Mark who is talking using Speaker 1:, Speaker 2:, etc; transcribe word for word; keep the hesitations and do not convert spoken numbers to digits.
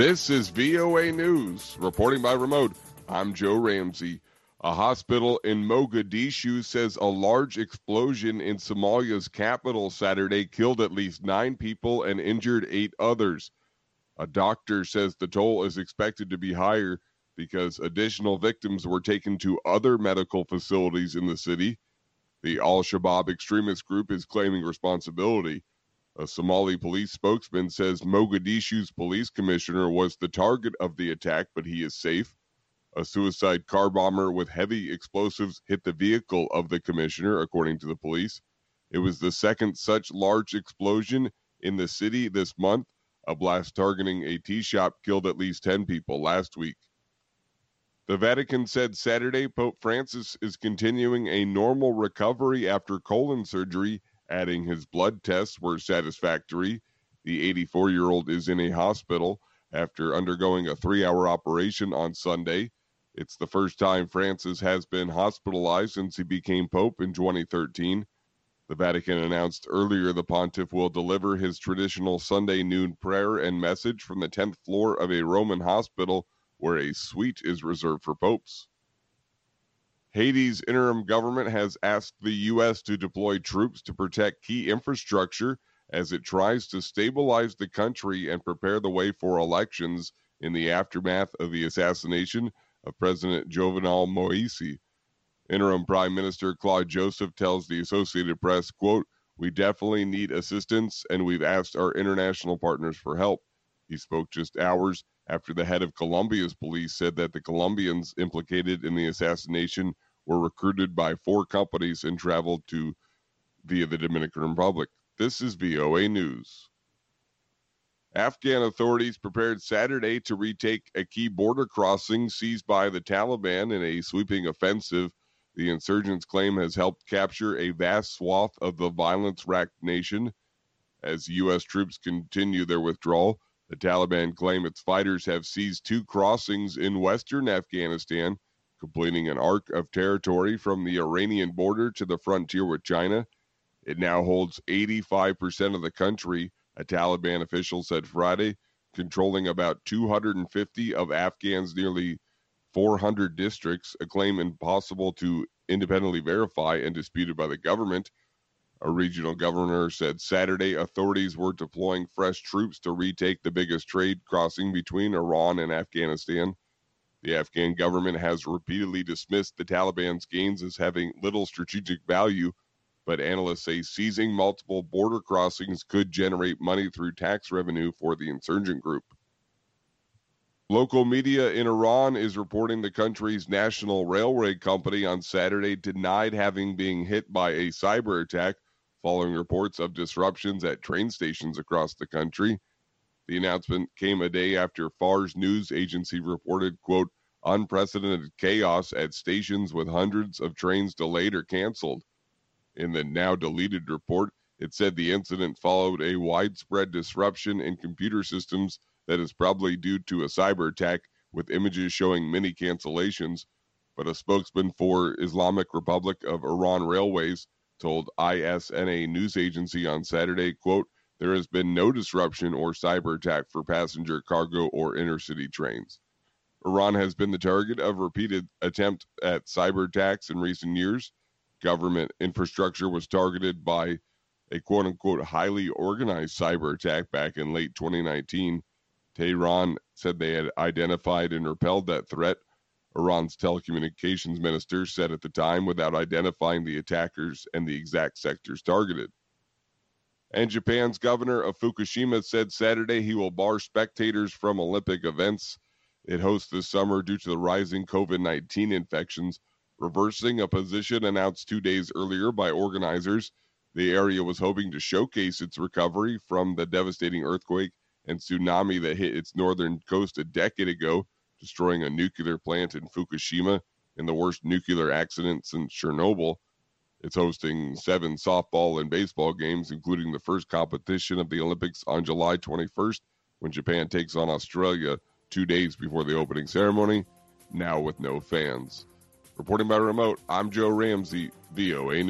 Speaker 1: This is V O A News. Reporting by remote, I'm Joe Ramsey. A hospital in Mogadishu says a large explosion in Somalia's capital Saturday killed at least nine people and injured eight others. A doctor says the toll is expected to be higher because additional victims were taken to other medical facilities in the city. The Al-Shabaab extremist group is claiming responsibility. A Somali police spokesman says Mogadishu's police commissioner was the target of the attack, but he is safe. A suicide car bomber with heavy explosives hit the vehicle of the commissioner, according to the police. It was the second such large explosion in the city this month. A blast targeting a tea shop killed at least ten people last week. The Vatican said Saturday Pope Francis is continuing a normal recovery after colon surgery, adding his blood tests were satisfactory. The eighty-four-year-old is in a hospital after undergoing a three-hour operation on Sunday. It's the first time Francis has been hospitalized since he became Pope in twenty thirteen. The Vatican announced earlier the pontiff will deliver his traditional Sunday noon prayer and message from the tenth floor of a Roman hospital where a suite is reserved for popes. Haiti's interim government has asked the U S to deploy troops to protect key infrastructure as it tries to stabilize the country and prepare the way for elections in the aftermath of the assassination of President Jovenel Moïse. Interim Prime Minister Claude Joseph tells the Associated Press, quote, "We definitely need assistance, and we've asked our international partners for help." He spoke just hours after the head of Colombia's police said that the Colombians implicated in the assassination were recruited by four companies and traveled to via the Dominican Republic. This is V O A News. Afghan authorities prepared Saturday to retake a key border crossing seized by the Taliban in a sweeping offensive. The insurgents' claim has helped capture a vast swath of the violence-racked nation. As U S troops continue their withdrawal, the Taliban claim its fighters have seized two crossings in western Afghanistan, completing an arc of territory from the Iranian border to the frontier with China. It now holds eighty-five percent of the country, a Taliban official said Friday, controlling about two hundred fifty of Afghan's nearly four hundred districts, a claim impossible to independently verify and disputed by the government. A regional governor said Saturday authorities were deploying fresh troops to retake the biggest trade crossing between Iran and Afghanistan. The Afghan government has repeatedly dismissed the Taliban's gains as having little strategic value, but analysts say seizing multiple border crossings could generate money through tax revenue for the insurgent group. Local media in Iran is reporting the country's national railway company on Saturday denied having been hit by a cyber attack following reports of disruptions at train stations across the country. The announcement came a day after Fars news agency reported, quote, unprecedented chaos at stations with hundreds of trains delayed or canceled. In the now deleted report, it said the incident followed a widespread disruption in computer systems that is probably due to a cyber attack, with images showing many cancellations. But a spokesman for Islamic Republic of Iran Railways told I S N A news agency on Saturday, quote, there has been no disruption or cyber attack for passenger, cargo, or intercity trains. Iran has been the target of repeated attempts at cyber attacks in recent years. Government infrastructure was targeted by a quote-unquote highly organized cyber attack back in late twenty nineteen. Tehran said they had identified and repelled that threat. Iran's telecommunications minister said at the time without identifying the attackers and the exact sectors targeted. And Japan's governor of Fukushima said Saturday he will bar spectators from Olympic events it hosts this summer due to the rising covid nineteen infections, reversing a position announced two days earlier by organizers. The area was hoping to showcase its recovery from the devastating earthquake and tsunami that hit its northern coast a decade ago, destroying a nuclear plant in Fukushima in the worst nuclear accident since Chernobyl. It's hosting seven softball and baseball games, including the first competition of the Olympics on July twenty-first, when Japan takes on Australia two days before the opening ceremony, now with no fans. Reporting by remote, I'm Joe Ramsey, V O A News.